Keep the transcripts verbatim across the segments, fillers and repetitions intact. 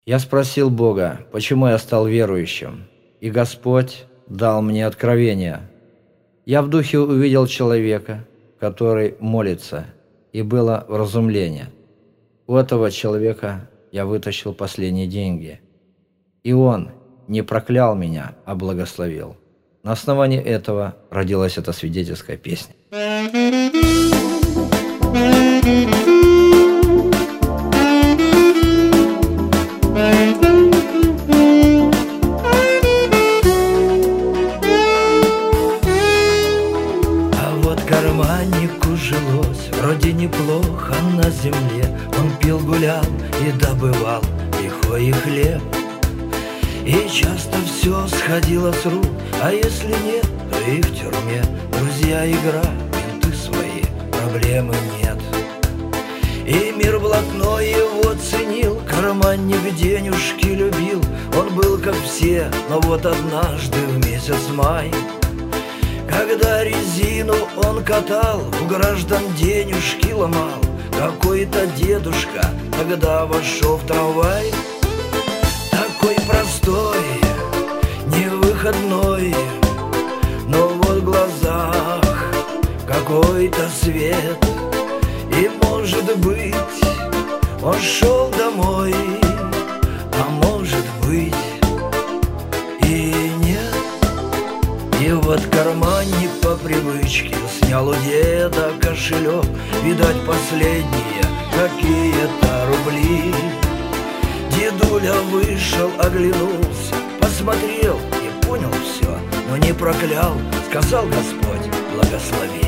Я спросил Бога, почему я стал верующим, и Господь дал мне откровение. Я в духе увидел человека, который молится, и было вразумление. У этого человека я вытащил последние деньги, и он не проклял меня, а благословил. На основании этого родилась эта свидетельская песня. Карманнику жилось вроде неплохо на земле. Он пил, гулял и добывал лихой хлеб. И часто все сходило с рук, а если нет, то и в тюрьме. Друзья, игра, менты свои, проблемы нет. И мир блатной его ценил, карманник денежки любил. Он был как все, но вот однажды в месяц май, когда резину он катал, у граждан денежки ломал, какой-то дедушка тогда вошел в трамвай. Такой простой, невыходной, но вот в глазах какой-то свет. И может быть он шел домой, а может быть и нет. И вот карманник по привычке снял у деда кошелек, видать, последние какие-то рубли. Дедуля вышел, оглянулся, посмотрел и понял все, но не проклял, сказал Господь, благослови.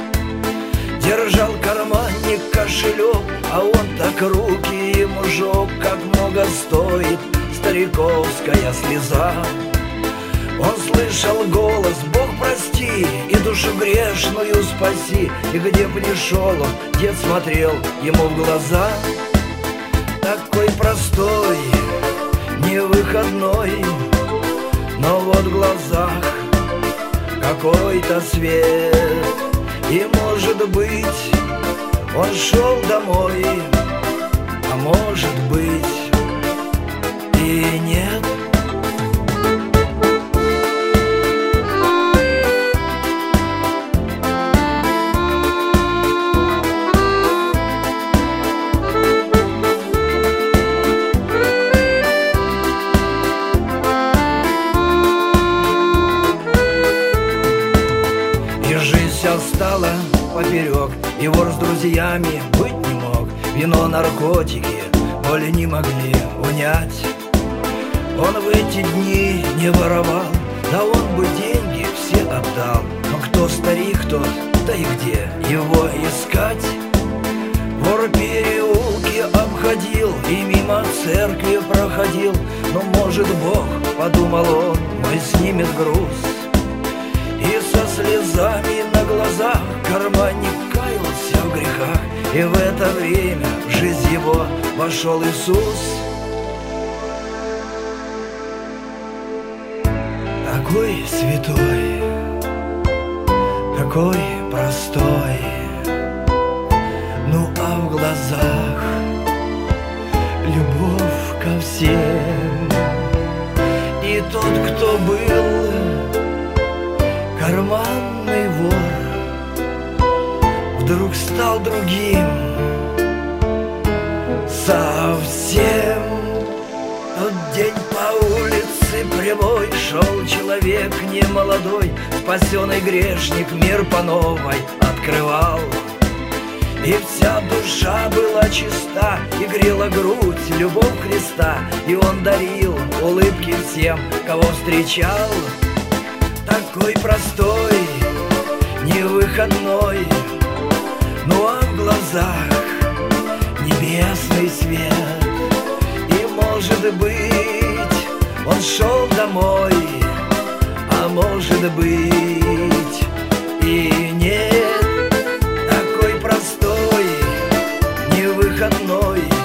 Держал карманник кошелек, а он так руки ему жег, как много стоит стариковская слеза. Он слышал голос: Бог, прости и душу грешную спаси. И где б ни шел он, дед смотрел ему в глаза. Такой простой, невыходной, но вот в глазах какой-то свет. И может быть он шел домой, а может быть и нет. Стало поперек, и вор с друзьями быть не мог. Вино, наркотики боли не могли унять. Он в эти дни не воровал, да он бы деньги все отдал. Но кто старик тот, да и где его искать? Вор переулки обходил и мимо церкви проходил. Но может Бог, подумал он, мой снимет груз. И со слезами на глазах карманник каялся в грехах. И в это время в жизнь его вошел Иисус. Такой святой, такой простой, ну а в глазах любовь ко всем. И тот, кто был карманный вор, вдруг стал другим совсем. Тот день по улице прямой шел человек немолодой, спасенный грешник мир по новой открывал. И вся душа была чиста, и грела грудь любовь Христа. И он дарил улыбки всем, кого встречал. Такой простой, невыходной, ну а в глазах небесный свет. И может быть он шел домой, а может быть и нет. Такой простой, невыходной,